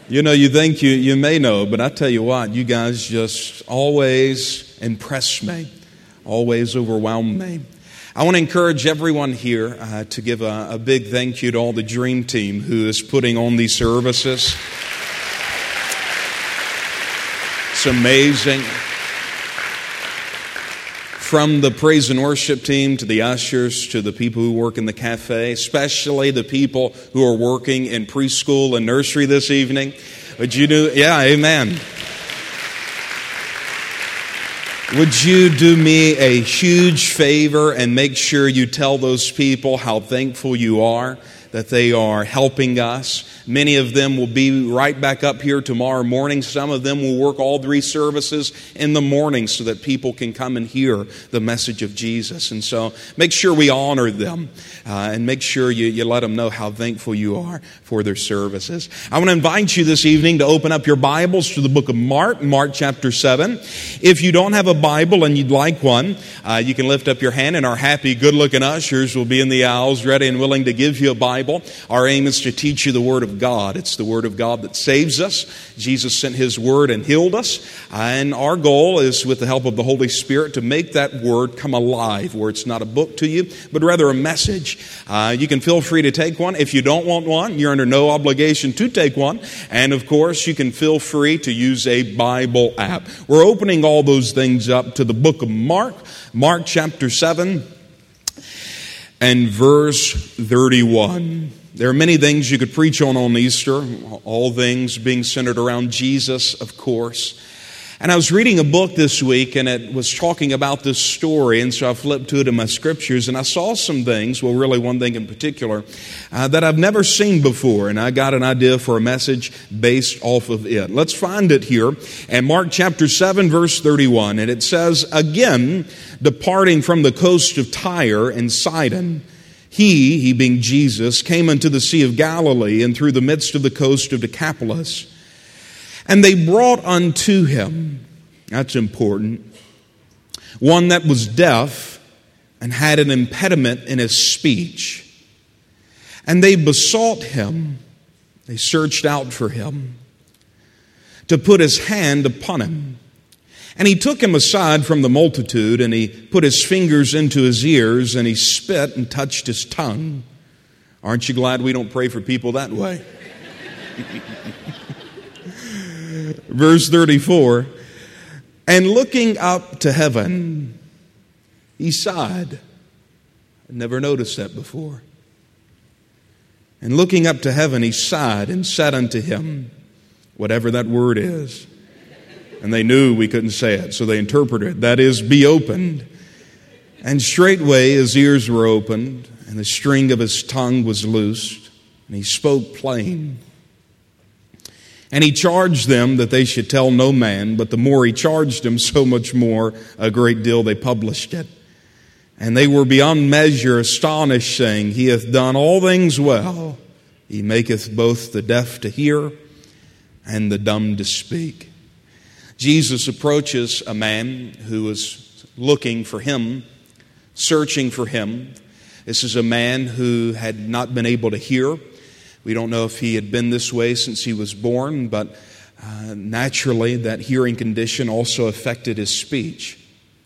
You know, you think you may know, but I tell you what, you guys just always impress me, always overwhelm me. I want to encourage everyone here to give a big thank you to all the Dream Team who is putting on these services. It's amazing. From the praise and worship team to the ushers to the people who work in the cafe, especially the people who are working in preschool and nursery this evening. Would you do? Yeah, amen. Would you do me a huge favor and make sure you tell those people how thankful you are that they are helping us? Many of them will be right back up here tomorrow morning. Some of them will work all 3 services in the morning so that people can come and hear the message of Jesus. And so make sure we honor them and make sure you let them know how thankful you are for their services. I want to invite you this evening to open up your Bibles to the book of Mark, Mark chapter 7. If you don't have a Bible and you'd like one, you can lift up your hand and our happy, good-looking ushers will be in the aisles ready and willing to give you a Bible. Our aim is to teach you the Word of God. It's the Word of God that saves us. Jesus sent His Word and healed us. And our goal is, with the help of the Holy Spirit, to make that Word come alive, where it's not a book to you, but rather a message. You can feel free to take one. If you don't want one, you're under no obligation to take one. And of course, you can feel free to use a Bible app. We're opening all those things up to the book of Mark, Mark chapter 7 and verse 31. There are many things you could preach on Easter, all things being centered around Jesus, of course. And I was reading a book this week, and it was talking about this story, and so I flipped to it in my scriptures, and I saw some things, well, really one thing in particular, that I've never seen before, and I got an idea for a message based off of it. Let's find it here in Mark chapter 7, verse 31, and it says, "Again, departing from the coast of Tyre and Sidon, he being Jesus, came unto the Sea of Galilee and through the midst of the coast of Decapolis. And they brought unto him," that's important, "one that was deaf and had an impediment in his speech. And they besought him," they searched out for him, "to put his hand upon him. And he took him aside from the multitude, and he put his fingers into his ears, and he spit and touched his tongue." Aren't you glad we don't pray for people that way? Verse 34, "And looking up to heaven, he sighed." I'd never noticed that before. "And looking up to heaven, he sighed and said unto him," whatever that word is. And they knew we couldn't say it, so they interpreted, that is, "be opened. And straightway his ears were opened, and the string of his tongue was loosed, and he spoke plain. And he charged them that they should tell no man, but the more he charged them, so much more, a great deal they published it. And they were beyond measure astonished, saying, He hath done all things well. He maketh both the deaf to hear and the dumb to speak." Jesus approaches a man who is looking for him, searching for him. This is a man who had not been able to hear. We don't know if he had been this way since he was born, but naturally that hearing condition also affected his speech.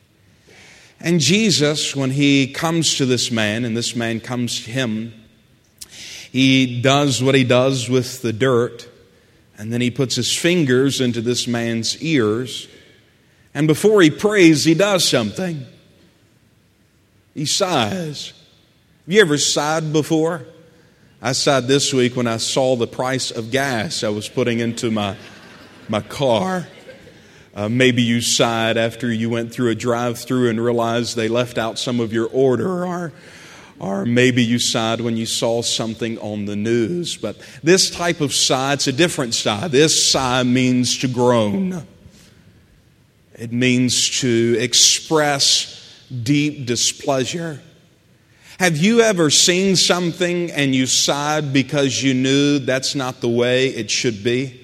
And Jesus, when he comes to this man, and this man comes to him, he does what he does with the dirt, and then he puts his fingers into this man's ears, and before he prays, he does something. He sighs. Have you ever sighed before? I sighed this week when I saw the price of gas I was putting into my car. Maybe you sighed after you went through a drive-thru and realized they left out some of your order, or maybe you sighed when you saw something on the news. But this type of sigh, it's a different sigh. This sigh means to groan. It means to express deep displeasure. Have you ever seen something and you sighed because you knew that's not the way it should be?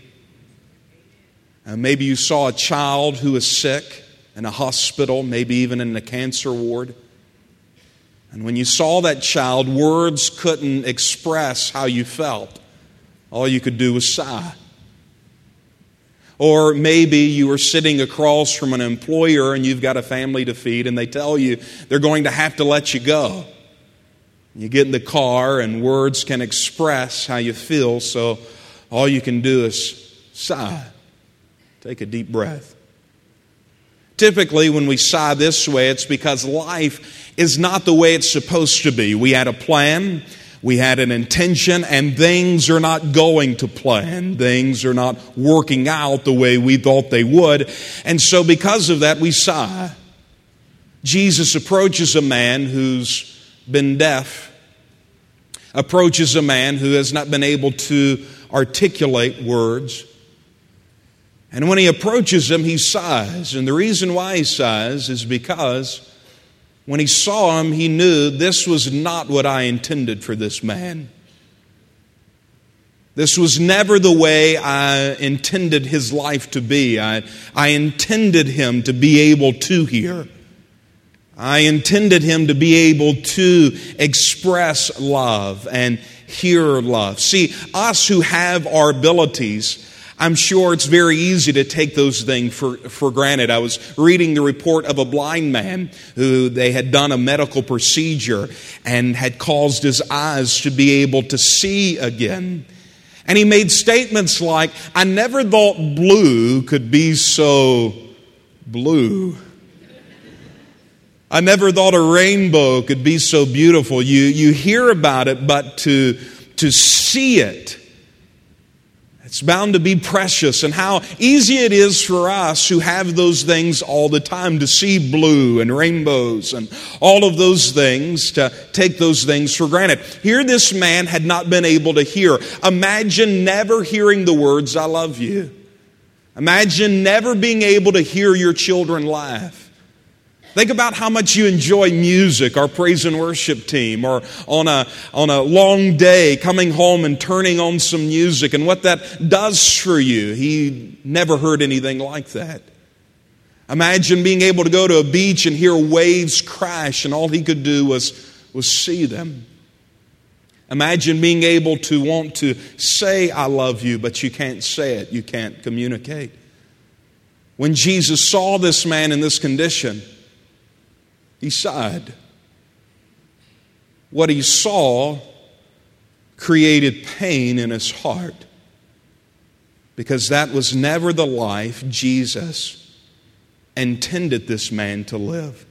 Maybe you saw a child who was sick in a hospital, maybe even in a cancer ward. And when you saw that child, words couldn't express how you felt. All you could do was sigh. Or maybe you are sitting across from an employer and you've got a family to feed and they tell you they're going to have to let you go. You get in the car and words can express how you feel, so all you can do is sigh. Take a deep breath. Typically, when we sigh this way, it's because life is not the way it's supposed to be. We had a plan, we had an intention, and things are not going to plan. Things are not working out the way we thought they would. And so because of that, we sigh. Jesus approaches a man who's been deaf, approaches a man who has not been able to articulate words. And when he approaches him, he sighs. And the reason why he sighs is because when he saw him, he knew this was not what I intended for this man. This was never the way I intended his life to be. I intended him to be able to hear. I intended him to be able to express love and hear love. See, us who have our abilities, I'm sure it's very easy to take those things for granted. I was reading the report of a blind man who they had done a medical procedure and had caused his eyes to be able to see again. And he made statements like, I never thought blue could be so blue. I never thought a rainbow could be so beautiful. You hear about it, but to see it, it's bound to be precious. And how easy it is for us who have those things all the time to see blue and rainbows and all of those things, to take those things for granted. Here this man had not been able to hear. Imagine never hearing the words, I love you. Imagine never being able to hear your children laugh. Think about how much you enjoy music, our praise and worship team, or on a long day coming home and turning on some music and what that does for you. He never heard anything like that. Imagine being able to go to a beach and hear waves crash and all he could do was see them. Imagine being able to want to say I love you, but you can't say it. You can't communicate. When Jesus saw this man in this condition, he sighed. What he saw created pain in his heart because that was never the life Jesus intended this man to live.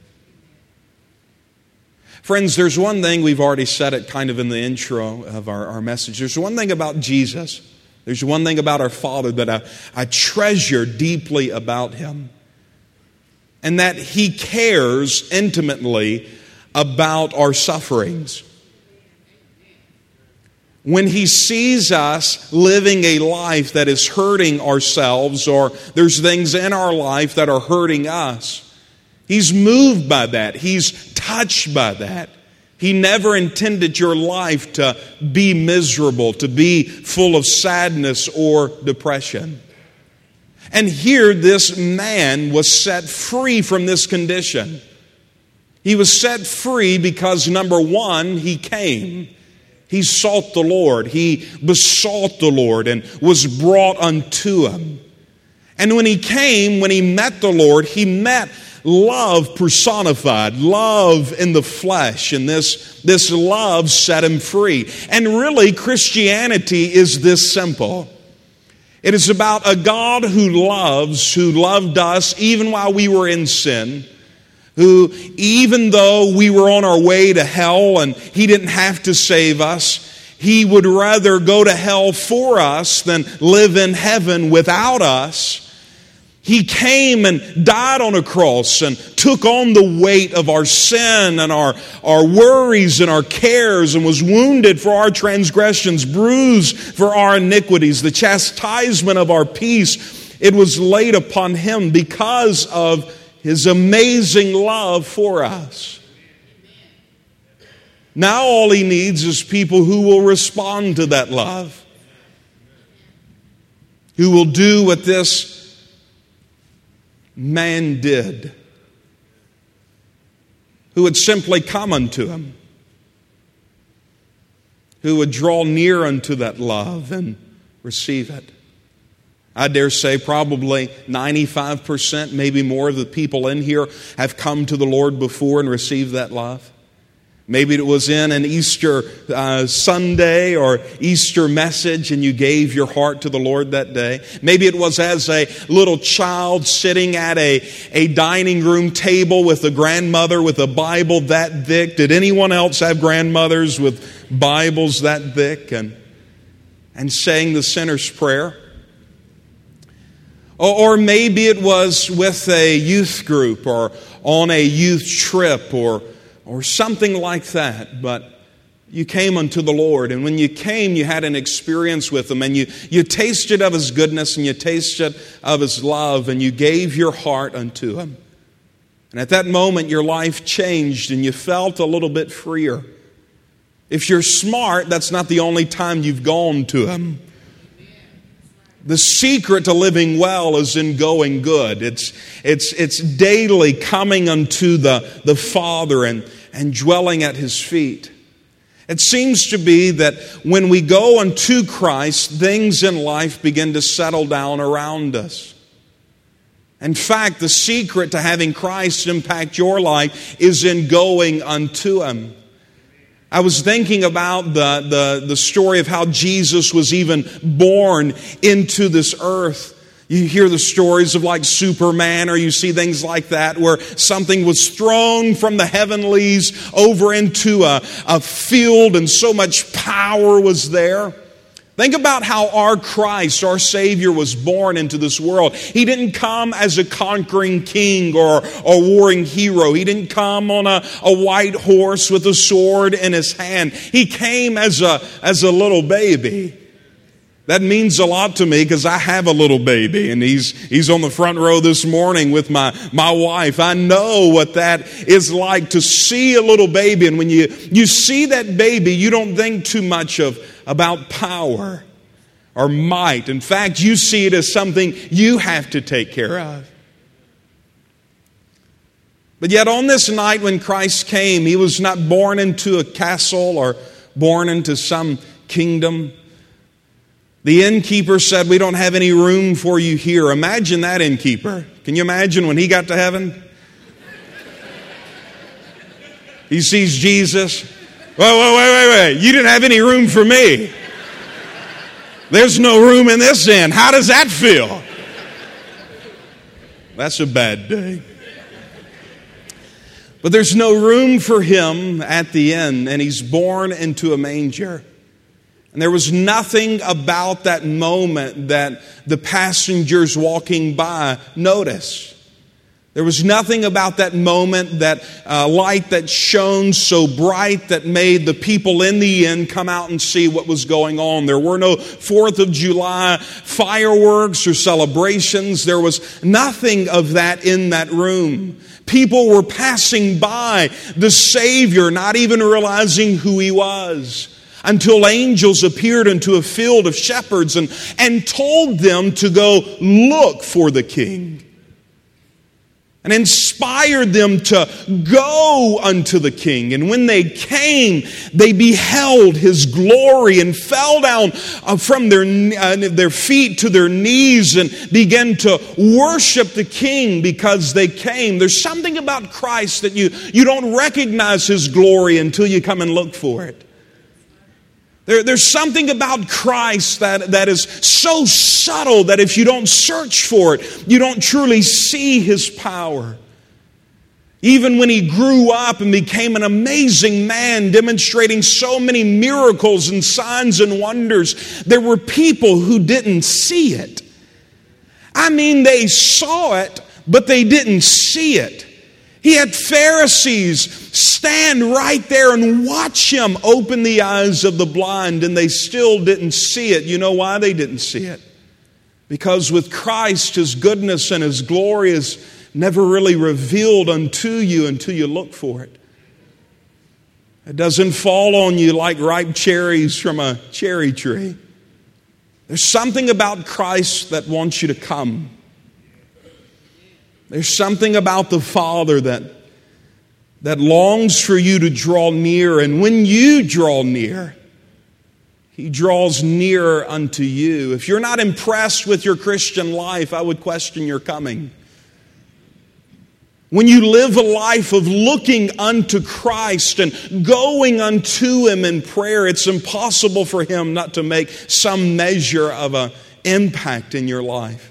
Friends, there's one thing, we've already said it kind of in the intro of our message. There's one thing about Jesus. There's one thing about our Father that I treasure deeply about Him. And that He cares intimately about our sufferings. When He sees us living a life that is hurting ourselves, or there's things in our life that are hurting us, He's moved by that. He's touched by that. He never intended your life to be miserable, to be full of sadness or depression. And here this man was set free from this condition. He was set free because, number one, he came. He sought the Lord. He besought the Lord and was brought unto Him. And when he came, when he met the Lord, he met love personified, love in the flesh. And this love set him free. And really, Christianity is this simple. It is about a God who loved us even while we were in sin, who even though we were on our way to hell and He didn't have to save us, He would rather go to hell for us than live in heaven without us. He came and died on a cross and took on the weight of our sin and our worries and our cares, and was wounded for our transgressions, bruised for our iniquities. The chastisement of our peace, it was laid upon Him because of His amazing love for us. Now all He needs is people who will respond to that love, who will do what this man did, who would simply come unto Him, who would draw near unto that love and receive it. I dare say probably 95%, maybe more of the people in here have come to the Lord before and received that love. Maybe it was in an Easter Sunday or Easter message and you gave your heart to the Lord that day. Maybe it was as a little child sitting at a dining room table with a grandmother with a Bible that thick. Did anyone else have grandmothers with Bibles that thick and saying the sinner's prayer? Or maybe it was with a youth group or on a youth trip or something like that. But you came unto the Lord, and when you came, you had an experience with Him, and you tasted of His goodness, and you tasted of His love, and you gave your heart unto Him. And at that moment, your life changed, and you felt a little bit freer. If you're smart, that's not the only time you've gone to Him. The secret to living well is in going good. It's daily coming unto the Father and dwelling at His feet. It seems to be that when we go unto Christ, things in life begin to settle down around us. In fact, the secret to having Christ impact your life is in going unto Him. I was thinking about the story of how Jesus was even born into this earth. You hear the stories of like Superman, or you see things like that where something was thrown from the heavenlies over into a field and so much power was there. Think about how our Christ, our Savior, was born into this world. He didn't come as a conquering king or a warring hero. He didn't come on a white horse with a sword in his hand. He came as a little baby. That means a lot to me because I have a little baby, and he's on the front row this morning with my wife. I know what that is like to see a little baby, and when you see that baby, you don't think too much about power or might. In fact, you see it as something you have to take care of. But yet on this night when Christ came, He was not born into a castle or born into some kingdom. The innkeeper said, "We don't have any room for you here." Imagine that innkeeper. Can you imagine when he got to heaven? He sees Jesus. Wait. You didn't have any room for me. There's no room in this inn. How does that feel? That's a bad day. But there's no room for Him at the inn, and He's born into a manger. And there was nothing about that moment that the passengers walking by noticed. There was nothing about that moment, that light that shone so bright that made the people in the inn come out and see what was going on. There were no 4th of July fireworks or celebrations. There was nothing of that in that room. People were passing by the Savior, not even realizing who He was, until angels appeared into a field of shepherds and told them to go look for the King, and inspired them to go unto the King. And when they came, they beheld His glory and fell down from their feet to their knees and began to worship the King because they came. There's something about Christ that you don't recognize His glory until you come and look for it. There's something about Christ that is so subtle that if you don't search for it, you don't truly see His power. Even when He grew up and became an amazing man, demonstrating so many miracles and signs and wonders, there were people who didn't see it. I mean, they saw it, but they didn't see it. He had Pharisees stand right there and watch Him open the eyes of the blind, and they still didn't see it. You know why they didn't see it? Because with Christ, His goodness and His glory is never really revealed unto you until you look for it. It doesn't fall on you like ripe cherries from a cherry tree. There's something about Christ that wants you to come. There's something about the Father that longs for you to draw near. And when you draw near, He draws nearer unto you. If you're not impressed with your Christian life, I would question your coming. When you live a life of looking unto Christ and going unto Him in prayer, it's impossible for Him not to make some measure of an impact in your life.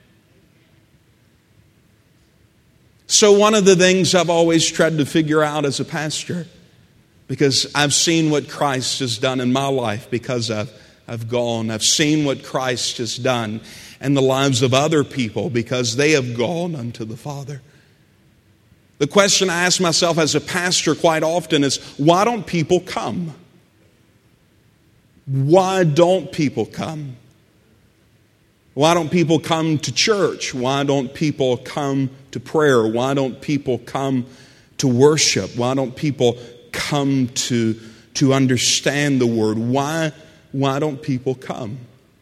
So one of the things I've always tried to figure out as a pastor, because I've seen what Christ has done in my life because I've gone. I've seen what Christ has done in the lives of other people because they have gone unto the Father. The question I ask myself as a pastor quite often is, why don't people come? Why don't people come? Why don't people come to church? Why don't people come to prayer? Why don't people come to worship? Why don't people come to understand the Word? Why don't people come?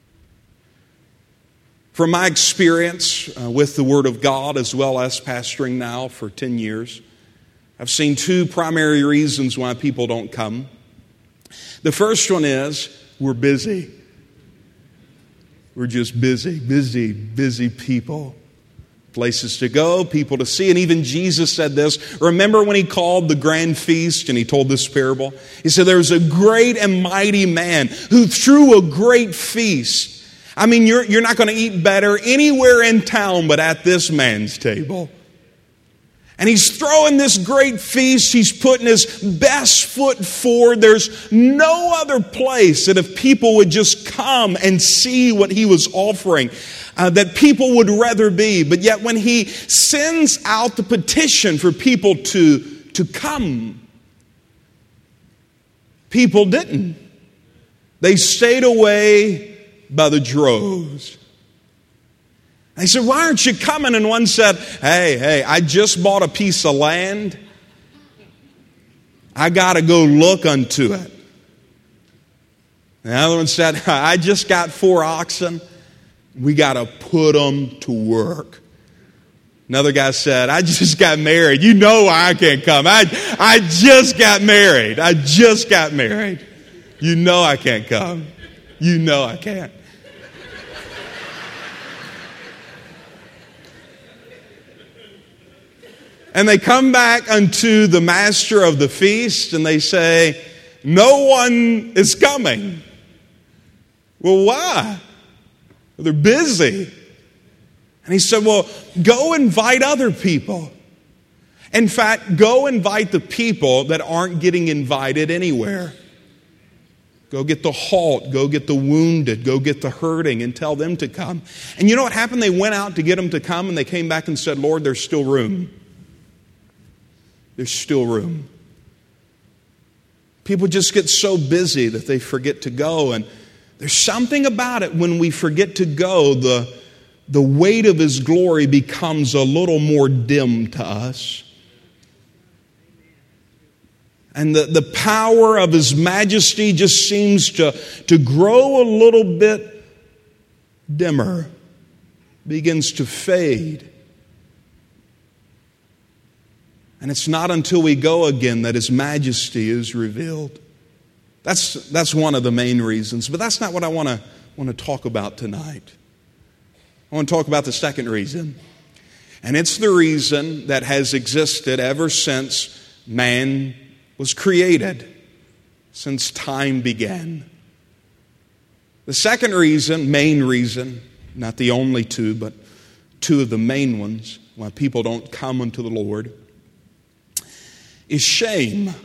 From my experience with the Word of God, as well as pastoring now for 10 years, I've seen two primary reasons why people don't come. The first one is we're busy. We're just busy people. Places to go, people to see. And even Jesus said this. Remember when He called the grand feast and He told this parable? He said there was a great and mighty man who threw a great feast. I mean, you're not going to eat better anywhere in town but at this man's table. And he's throwing this great feast. He's putting his best foot forward. There's no other place that if people would just come and see what he was offering, that people would rather be. But yet when he sends out the petition for people to come, people didn't. They stayed away by the droves. They said, why aren't you coming? And one said, hey, I just bought a piece of land. I got to go look unto it. The other one said, I just got 4 oxen. We got to put them to work. Another guy said, I just got married. You know why I can't come. I just got married. You know I can't come. You know I can't. And they come back unto the master of the feast and they say, no one is coming. Well, why? Well, they're busy. And he said, well, go invite other people. In fact, go invite the people that aren't getting invited anywhere. Go get the halt, go get the wounded, go get the hurting and tell them to come. And you know what happened? They went out to get them to come and they came back and said, Lord, there's still room. There's still room. People just get so busy that they forget to go. And there's something about it when we forget to go, the weight of His glory becomes a little more dim to us. And the power of His majesty just seems to grow a little bit dimmer, begins to fade. And it's not until we go again that His majesty is revealed. That's one of the main reasons, but that's not what I want to talk about tonight. I want to talk about the second reason. And it's the reason that has existed ever since man was created, since time began. The second reason, main reason, not the only two, but two of the main ones why people don't come unto the Lord, is shame.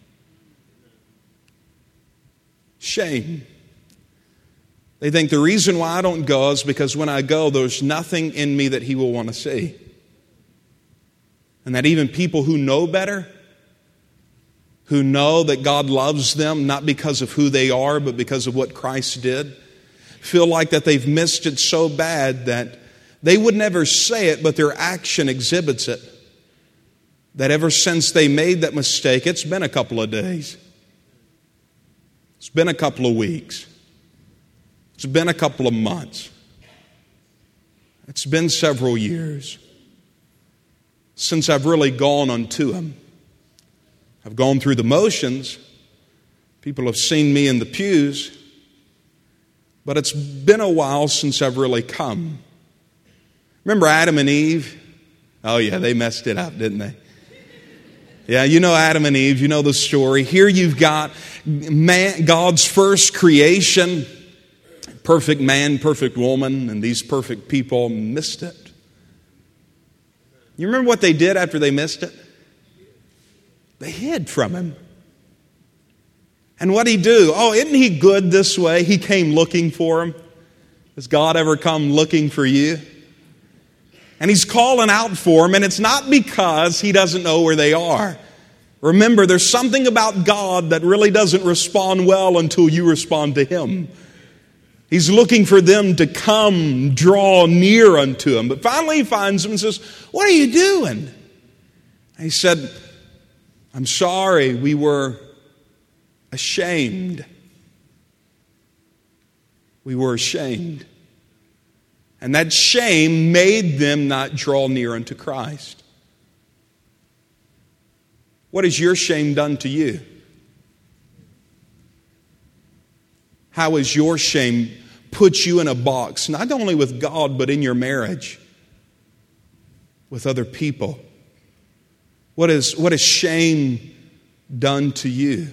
Shame. They think the reason why I don't go is because when I go, there's nothing in me that He will want to see. And that even people who know better, who know that God loves them, not because of who they are, but because of what Christ did, feel like that they've missed it so bad that they would never say it, but their action exhibits it. That ever since they made that mistake, it's been a couple of days. It's been a couple of weeks. It's been a couple of months. It's been several years since I've really gone unto Him. I've gone through the motions. People have seen me in the pews. But it's been a while since I've really come. Remember Adam and Eve? Oh yeah, they messed it up, didn't they? Yeah, you know Adam and Eve, you know the story. Here you've got God's first creation, perfect man, perfect woman, and these perfect people missed it. You remember what they did after they missed it? They hid from him. And what'd he do? Oh, isn't he good this way? He came looking for him. Has God ever come looking for you? And he's calling out for them, and it's not because he doesn't know where they are. Remember, there's something about God that really doesn't respond well until you respond to him. He's looking for them to come, draw near unto him. But finally he finds them and says, "What are you doing?" And he said, "I'm sorry, we were ashamed. We were ashamed." And that shame made them not draw near unto Christ. What has your shame done to you? How has your shame put you in a box, not only with God, but in your marriage, with other people? What has shame done to you?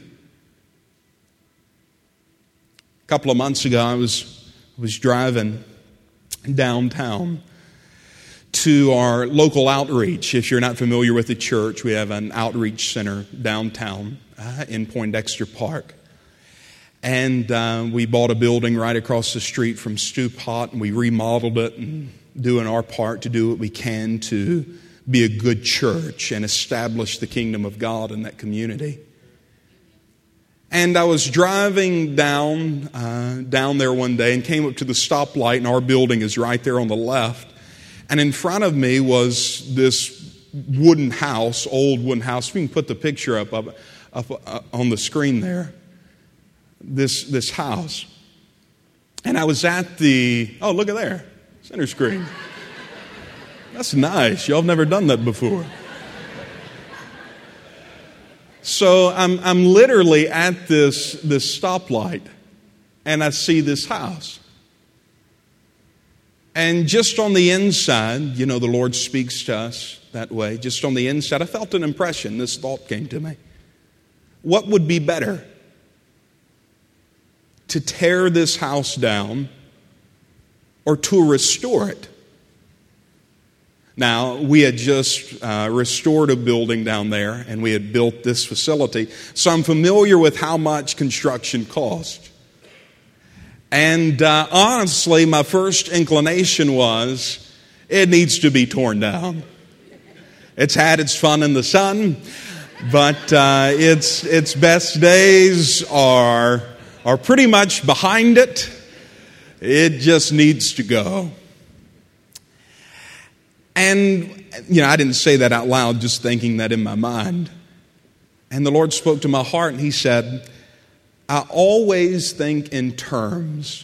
A couple of months ago, I was driving downtown to our local outreach. If you're not familiar with the church, we have an outreach center downtown in Poindexter Park. And we bought a building right across the street from Stu Pot, and we remodeled it and doing our part to do what we can to be a good church and establish the kingdom of God in that community. And I was driving down there one day and came up to the stoplight, and our building is right there on the left. And in front of me was this wooden house, old wooden house. We can put the picture up on the screen there. This house. And I was at oh, look at there, center screen. That's nice. Y'all have never done that before. So I'm literally at this stoplight, and I see this house. And just on the inside, you know, the Lord speaks to us that way. Just on the inside, I felt an impression. This thought came to me. What would be better? To tear this house down or to restore it? Now, we had just restored a building down there, and we had built this facility. So I'm familiar with how much construction cost. And honestly, my first inclination was, it needs to be torn down. It's had its fun in the sun, but its best days are pretty much behind it. It just needs to go. And, you know, I didn't say that out loud, just thinking that in my mind. And the Lord spoke to my heart, and He said, I always think in terms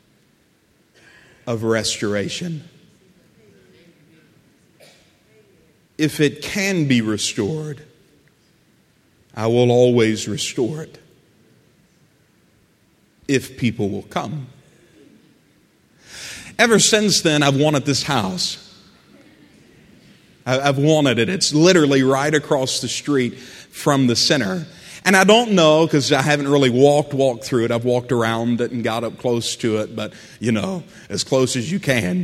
of restoration. If it can be restored, I will always restore it. If people will come. Ever since then, I've wanted this house. I've wanted it. It's literally right across the street from the center. And I don't know, because I haven't really walked through it. I've walked around it and got up close to it, but, you know, as close as you can.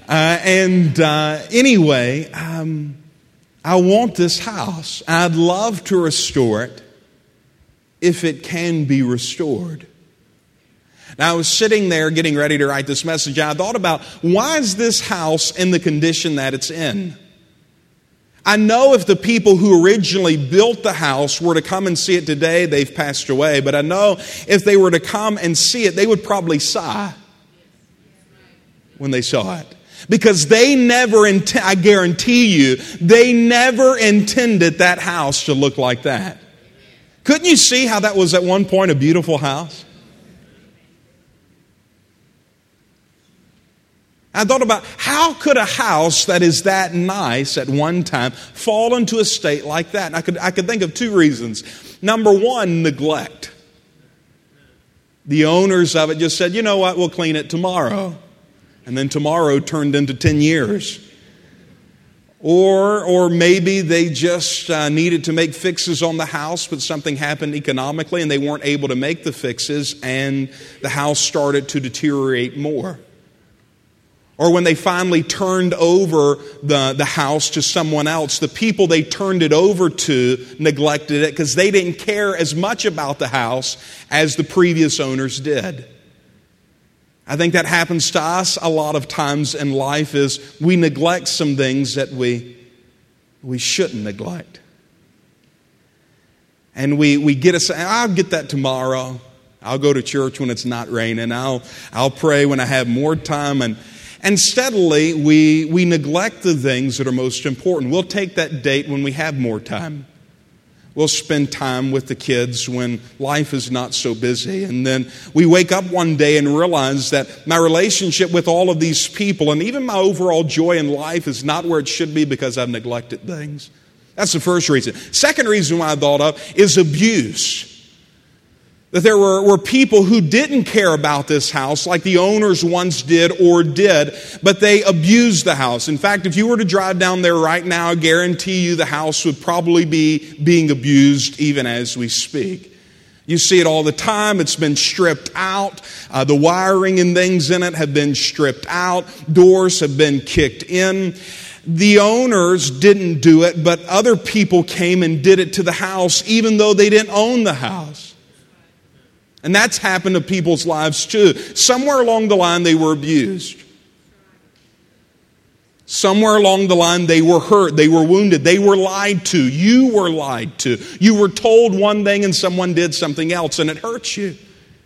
Anyway, I want this house. I'd love to restore it if it can be restored. Now, I was sitting there getting ready to write this message, and I thought about, why is this house in the condition that it's in? I know if the people who originally built the house were to come and see it today, they've passed away. But I know if they were to come and see it, they would probably sigh when they saw it. Because they never, I guarantee you, they never intended that house to look like that. Couldn't you see how that was at one point a beautiful house? I thought about, how could a house that is that nice at one time fall into a state like that? And I could think of two reasons. Number one, neglect. The owners of it just said, you know what, we'll clean it tomorrow. And then tomorrow turned into 10 years. Or maybe they just needed to make fixes on the house, but something happened economically and they weren't able to make the fixes and the house started to deteriorate more. Or when they finally turned over the house to someone else, the people they turned it over to neglected it because they didn't care as much about the house as the previous owners did. I think that happens to us a lot of times in life is we neglect some things that we shouldn't neglect. And we get a say, I'll get that tomorrow. I'll go to church when it's not raining. I'll pray when I have more time. And steadily we neglect the things that are most important. We'll take that date when we have more time. We'll spend time with the kids when life is not so busy. And then we wake up one day and realize that my relationship with all of these people and even my overall joy in life is not where it should be because I've neglected things. That's the first reason. Second reason why I thought of is abuse. That there were people who didn't care about this house like the owners once did or did, but they abused the house. In fact, if you were to drive down there right now, I guarantee you the house would probably be being abused even as we speak. You see it all the time. It's been stripped out. The wiring and things in it have been stripped out. Doors have been kicked in. The owners didn't do it, but other people came and did it to the house even though they didn't own the house. And that's happened to people's lives too. Somewhere along the line they were abused. Somewhere along the line they were hurt, they were wounded, they were lied to, you were lied to. You were told one thing and someone did something else and it hurts you.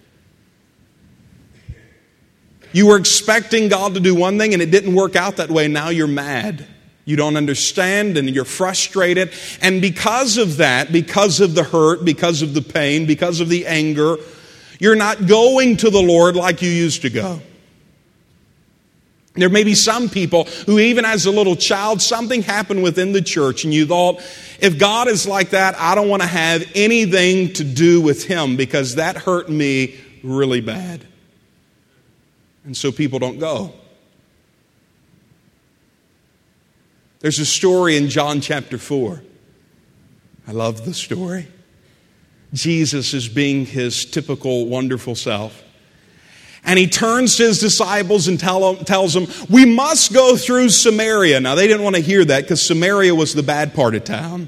You were expecting God to do one thing and it didn't work out that way. Now you're mad. You don't understand and you're frustrated. And because of that, because of the hurt, because of the pain, because of the anger, you're not going to the Lord like you used to go. There may be some people who even as a little child, something happened within the church and you thought, if God is like that, I don't want to have anything to do with Him because that hurt me really bad. And so people don't go. There's a story in John chapter 4. I love the story. Jesus is being His typical wonderful self. And He turns to His disciples and tells them, we must go through Samaria. Now, they didn't want to hear that because Samaria was the bad part of town.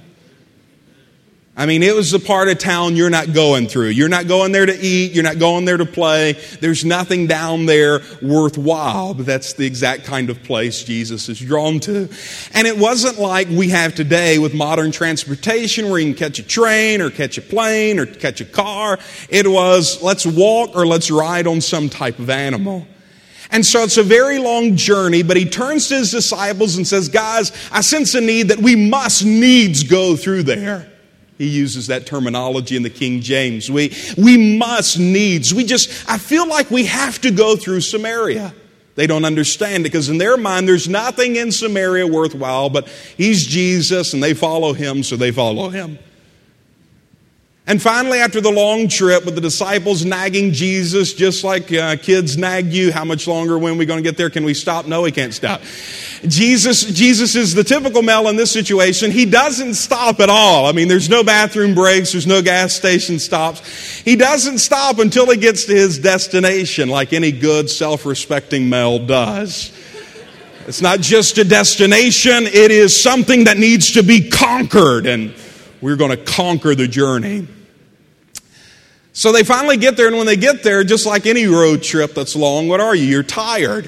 I mean, it was the part of town you're not going through. You're not going there to eat. You're not going there to play. There's nothing down there worthwhile. But that's the exact kind of place Jesus is drawn to. And it wasn't like we have today with modern transportation where you can catch a train or catch a plane or catch a car. It was, let's walk or let's ride on some type of animal. And so it's a very long journey, but He turns to His disciples and says, guys, I sense a need that we must needs go through there. He uses that terminology in the King James. We must needs. I feel like we have to go through Samaria. They don't understand it because in their mind there's nothing in Samaria worthwhile, but He's Jesus and they follow Him, so they follow Him. And finally, after the long trip with the disciples nagging Jesus, just like kids nag you, how much longer, when are we going to get there? Can we stop? No, we can't stop. Jesus is the typical male in this situation. He doesn't stop at all. I mean, there's no bathroom breaks. There's no gas station stops. He doesn't stop until He gets to His destination, like any good, self-respecting male does. It's not just a destination. It is something that needs to be conquered, and we're going to conquer the journey. So they finally get there, and when they get there, just like any road trip that's long, what are you? You're tired.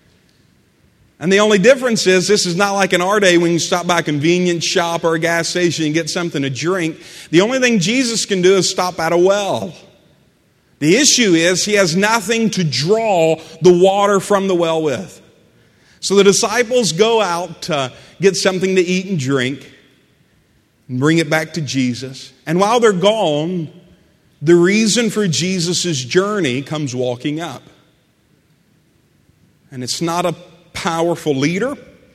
And the only difference is, this is not like in our day when you stop by a convenience shop or a gas station and get something to drink. The only thing Jesus can do is stop at a well. The issue is, He has nothing to draw the water from the well with. So the disciples go out to get something to eat and drink and bring it back to Jesus. And while they're gone, the reason for Jesus' journey comes walking up. And it's not a powerful leader.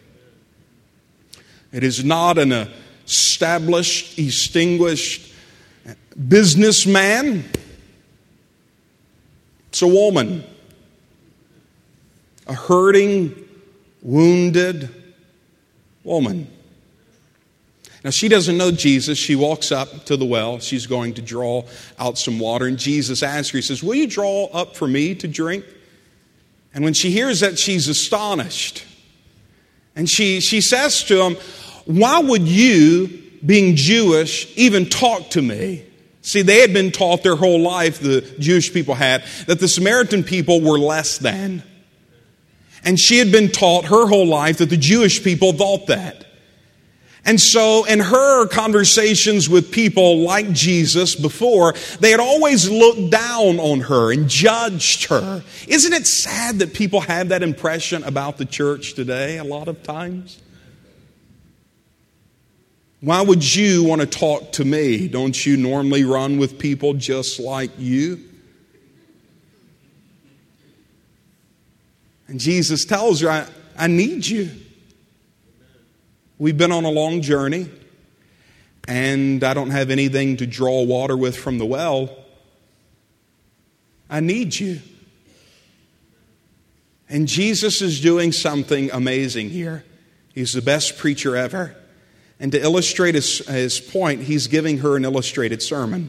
It is not an established, distinguished businessman. It's a woman, a hurting, wounded woman. Now, she doesn't know Jesus. She walks up to the well. She's going to draw out some water. And Jesus asks her, he says, will you draw up for me to drink? And when she hears that, she's astonished. And she says to him, why would you, being Jewish, even talk to me? See, they had been taught their whole life, the Jewish people had, that the Samaritan people were less than. And she had been taught her whole life that the Jewish people thought that. And so in her conversations with people like Jesus before, they had always looked down on her and judged her. Isn't it sad that people have that impression about the church today a lot of times? Why would you want to talk to me? Don't you normally run with people just like you? And Jesus tells her, I need you. We've been on a long journey, and I don't have anything to draw water with from the well. I need you. And Jesus is doing something amazing here. He's the best preacher ever. And to illustrate his point, he's giving her an illustrated sermon.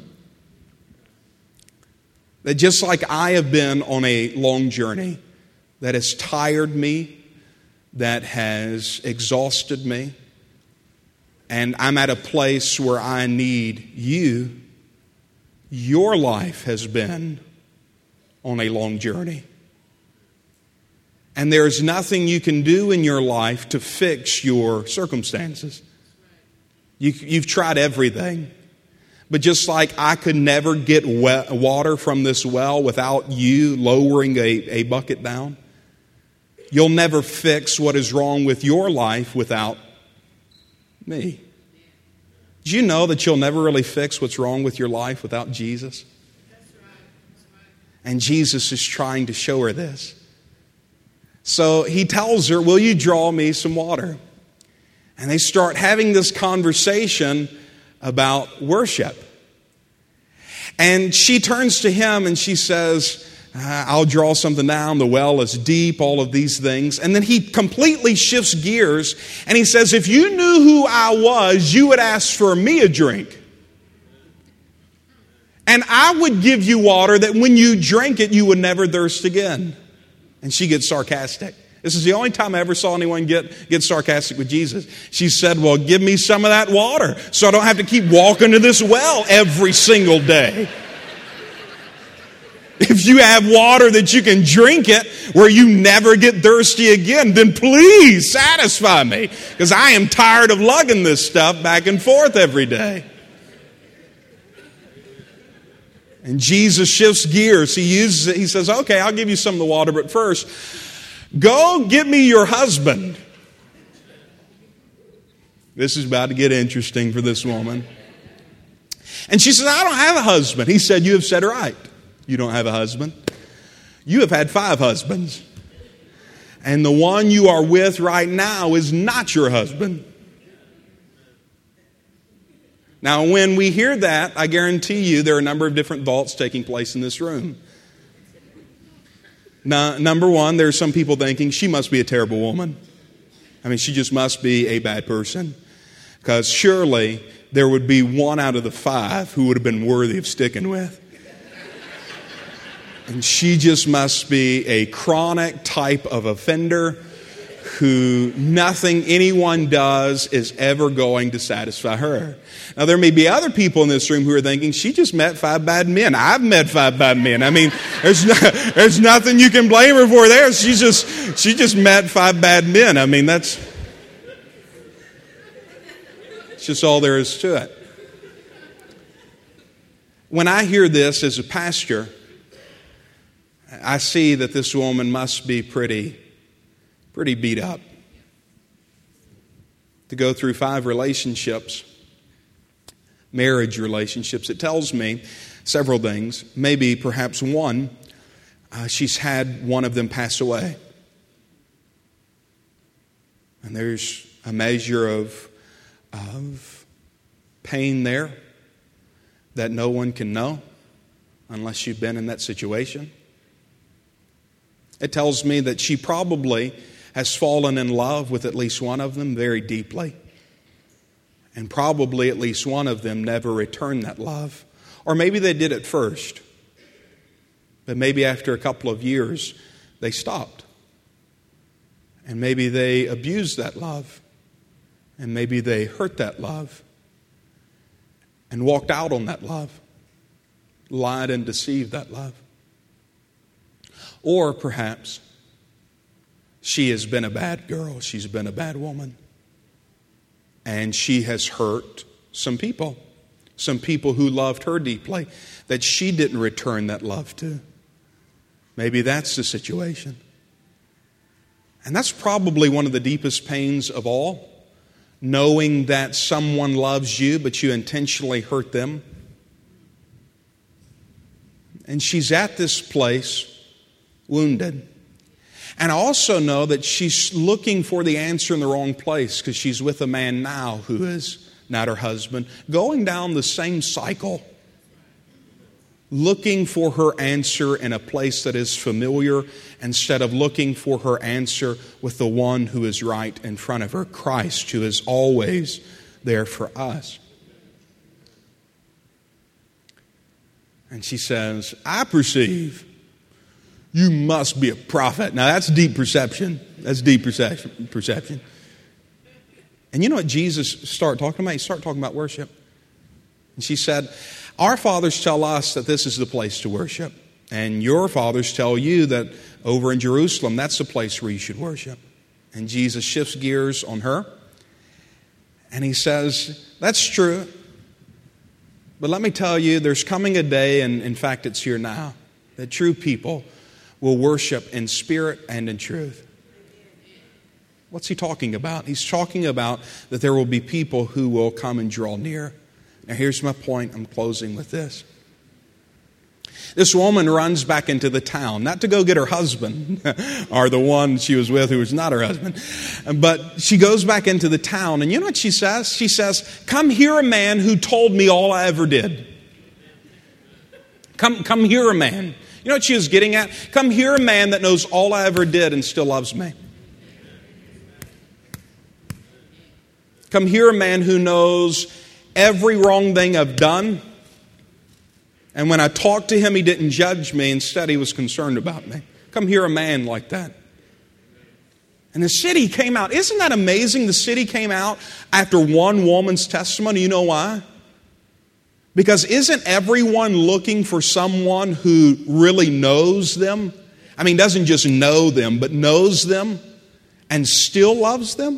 That just like I have been on a long journey that has tired me, that has exhausted me, and I'm at a place where I need you, your life has been on a long journey. And there's nothing you can do in your life to fix your circumstances. You've tried everything. But just like I could never get water from this well without you lowering a bucket down, you'll never fix what is wrong with your life without me. Do you know that you'll never really fix what's wrong with your life without Jesus? And Jesus is trying to show her this. So he tells her, will you draw me some water? And they start having this conversation about worship. And she turns to him and she says, I'll draw something down. The well is deep, all of these things. And then he completely shifts gears and he says, if you knew who I was, you would ask for me a drink. And I would give you water that when you drank it, you would never thirst again. And she gets sarcastic. This is the only time I ever saw anyone get sarcastic with Jesus. She said, well, give me some of that water so I don't have to keep walking to this well every single day. If you have water that you can drink it where you never get thirsty again, then please satisfy me, because I am tired of lugging this stuff back and forth every day. And Jesus shifts gears. He says, okay, I'll give you some of the water, but first, go get me your husband. This is about to get interesting for this woman. And she says, I don't have a husband. He said, you have said right. You don't have a husband. You have had 5 husbands. And the one you are with right now is not your husband. Now, when we hear that, I guarantee you there are a number of different thoughts taking place in this room. Now, number one, there are some people thinking, she must be a terrible woman. I mean, she just must be a bad person. Because surely there would be 1 out of the 5 who would have been worthy of sticking with. And she just must be a chronic type of offender who nothing anyone does is ever going to satisfy her. Now, there may be other people in this room who are thinking, she just met 5 bad men. I've met 5 bad men. I mean, there's nothing you can blame her for there. She just met 5 bad men. I mean, it's just all there is to it. When I hear this as a pastor, I see that this woman must be pretty beat up. To go through 5 relationships, marriage relationships, it tells me several things. Maybe perhaps one, she's had one of them pass away. And there's a measure of pain there that no one can know unless you've been in that situation. It tells me that she probably has fallen in love with at least one of them very deeply. And probably at least one of them never returned that love. Or maybe they did at first. But maybe after a couple of years, they stopped. And maybe they abused that love. And maybe they hurt that love. And walked out on that love. Lied and deceived that love. Or perhaps she has been a bad girl. She's been a bad woman. And she has hurt some people who loved her deeply, that she didn't return that love to. Maybe that's the situation. And that's probably one of the deepest pains of all, knowing that someone loves you, but you intentionally hurt them. And she's at this place, wounded. And I also know that she's looking for the answer in the wrong place because she's with a man now who is not her husband, going down the same cycle, looking for her answer in a place that is familiar instead of looking for her answer with the one who is right in front of her, Christ, who is always there for us. And she says, I perceive you must be a prophet. Now that's deep perception. That's deep perception. And you know what Jesus started talking about? He started talking about worship. And she said, our fathers tell us that this is the place to worship. And your fathers tell you that over in Jerusalem, that's the place where you should worship. And Jesus shifts gears on her. And he says, that's true. But let me tell you, there's coming a day, and in fact it's here now, that true people will worship in spirit and in truth. What's he talking about? He's talking about that there will be people who will come and draw near. Now here's my point. I'm closing with this. This woman runs back into the town, not to go get her husband, or the one she was with who was not her husband, but she goes back into the town, and you know what she says? She says, come hear a man who told me all I ever did. Come hear a man. You know what she was getting at? Come hear a man that knows all I ever did and still loves me. Come hear a man who knows every wrong thing I've done. And when I talked to him, he didn't judge me. Instead, he was concerned about me. Come hear a man like that. And the city came out. Isn't that amazing? The city came out after one woman's testimony. You know why? Because isn't everyone looking for someone who really knows them? I mean, doesn't just know them, but knows them and still loves them?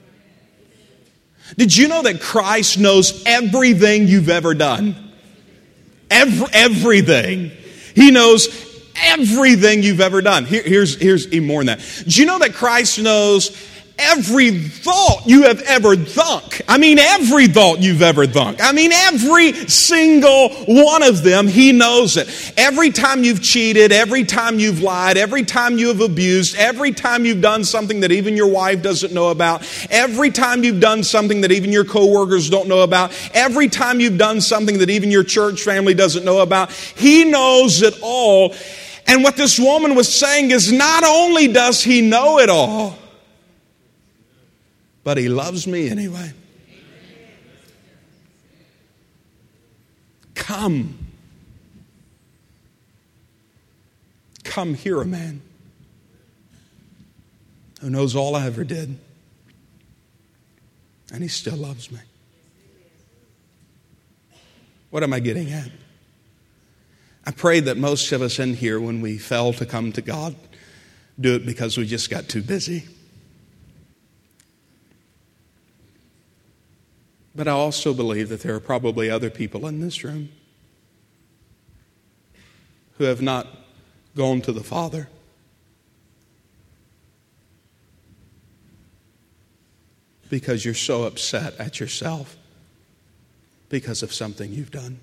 Did you know that Christ knows everything you've ever done? Everything. He knows everything you've ever done. Here's even more than that. Did you know that Christ knows every thought you have ever thunk? I mean, every thought you've ever thunk. I mean, every single one of them, He knows it. Every time you've cheated, every time you've lied, every time you have abused, every time you've done something that even your wife doesn't know about, every time you've done something that even your coworkers don't know about, every time you've done something that even your church family doesn't know about, He knows it all. And what this woman was saying is, not only does He know it all, but He loves me anyway. Come hear a man who knows all I ever did, and He still loves me. What am I getting at? I pray that most of us in here, when we fail to come to God, do it because we just got too busy. But I also believe that there are probably other people in this room who have not gone to the Father because you're so upset at yourself because of something you've done,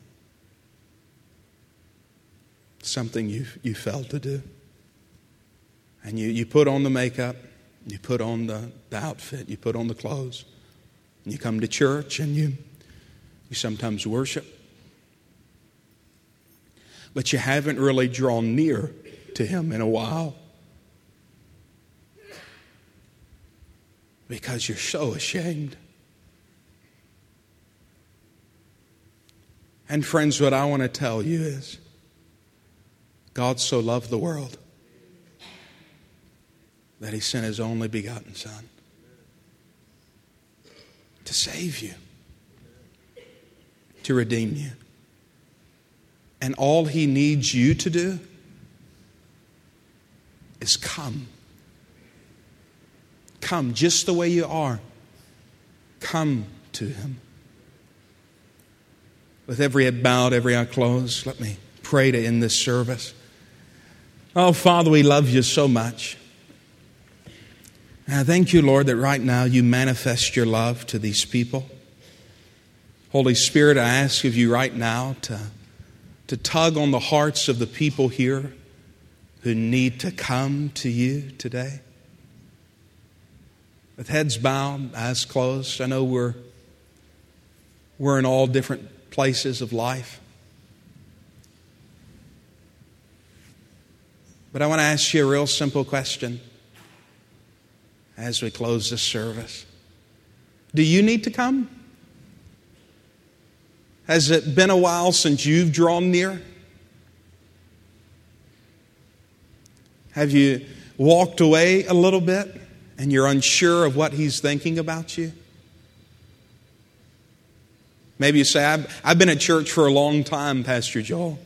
something you failed to do. And you put on the makeup, you put on the outfit, you put on the clothes, and you come to church and you sometimes worship. But you haven't really drawn near to Him in a while because you're so ashamed. And friends, what I want to tell you is, God so loved the world that He sent His only begotten Son to save you, to redeem you. And all He needs you to do is come. Come just the way you are. Come to Him. With every head bowed, every eye closed, let me pray to end this service. Oh, Father, we love You so much. And I thank You, Lord, that right now You manifest Your love to these people. Holy Spirit, I ask of You right now to tug on the hearts of the people here who need to come to You today. With heads bowed, eyes closed, I know we're in all different places of life. But I want to ask you a real simple question as we close this service. Do you need to come? Has it been a while since you've drawn near? Have you walked away a little bit and you're unsure of what He's thinking about you? Maybe you say, I've been at church for a long time, Pastor Joel,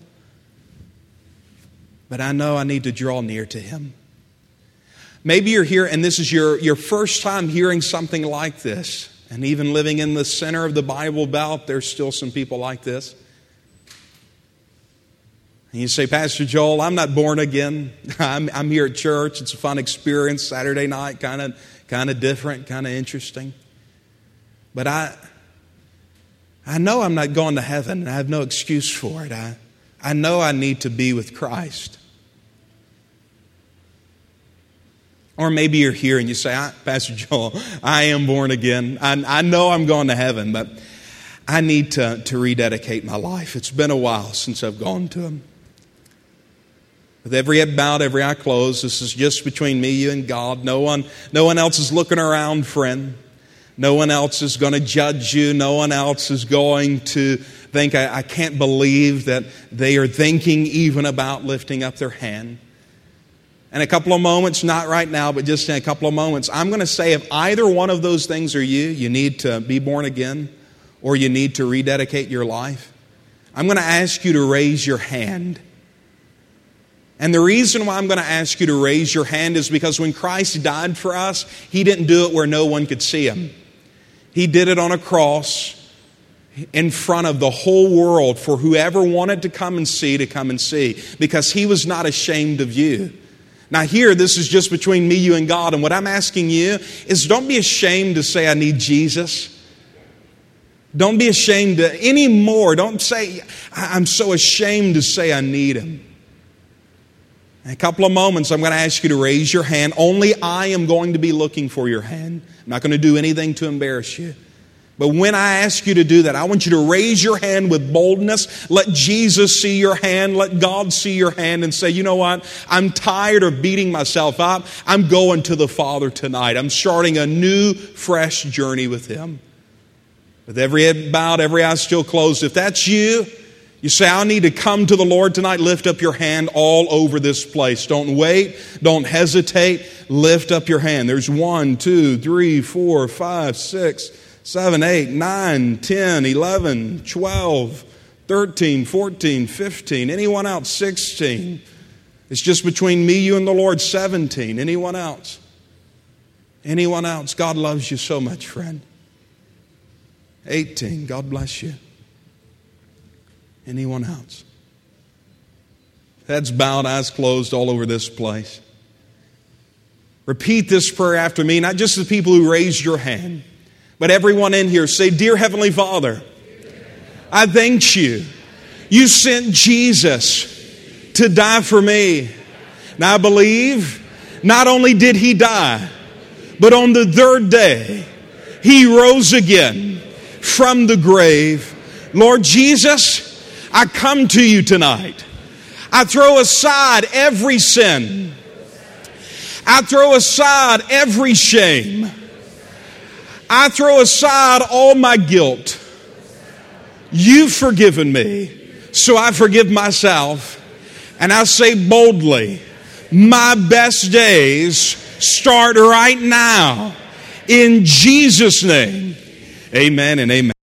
but I know I need to draw near to Him. Maybe you're here and this is your first time hearing something like this. And even living in the center of the Bible Belt, there's still some people like this. And you say, Pastor Joel, I'm not born again. I'm here at church. It's a fun experience. Saturday night, kind of different, kind of interesting. But I know I'm not going to heaven, and I have no excuse for it. I know I need to be with Christ. Or maybe you're here and you say, Pastor Joel, I am born again. I know I'm going to heaven, but I need to rededicate my life. It's been a while since I've gone to Him. With every head bowed, every eye closed, this is just between me, you, and God. No one else is looking around, friend. No one else is going to judge you. No one else is going to think, I can't believe that they are thinking even about lifting up their hand. In a couple of moments, not right now, but just in a couple of moments, I'm going to say if either one of those things are you need to be born again, or you need to rededicate your life, I'm going to ask you to raise your hand. And the reason why I'm going to ask you to raise your hand is because when Christ died for us, He didn't do it where no one could see Him. He did it on a cross in front of the whole world for whoever wanted to come and see, because He was not ashamed of you. Now here, this is just between me, you, and God. And what I'm asking you is don't be ashamed to say, I need Jesus. Don't be ashamed anymore. Don't say, I'm so ashamed to say I need Him. In a couple of moments, I'm going to ask you to raise your hand. Only I am going to be looking for your hand. I'm not going to do anything to embarrass you. But when I ask you to do that, I want you to raise your hand with boldness. Let Jesus see your hand. Let God see your hand and say, you know what? I'm tired of beating myself up. I'm going to the Father tonight. I'm starting a new, fresh journey with Him. With every head bowed, every eye still closed. If that's you, you say, I need to come to the Lord tonight. Lift up your hand all over this place. Don't wait. Don't hesitate. Lift up your hand. There's 1, 2, 3, 4, 5, 6, 7, 8, 9, 10, 11, 12, 13, 14, 15. Anyone else? 16. It's just between me, you, and the Lord. 17. Anyone else? Anyone else? God loves you so much, friend. 18. God bless you. Anyone else? Heads bowed, eyes closed all over this place. Repeat this prayer after me, not just the people who raised your hand, but everyone in here. Say, Dear Heavenly Father, I thank you. You sent Jesus to die for me. Now I believe not only did He die, but on the third day, He rose again from the grave. Lord Jesus, I come to you tonight. I throw aside every sin. I throw aside every shame. I throw aside all my guilt. You've forgiven me, so I forgive myself. And I say boldly, my best days start right now. In Jesus' name, amen and amen.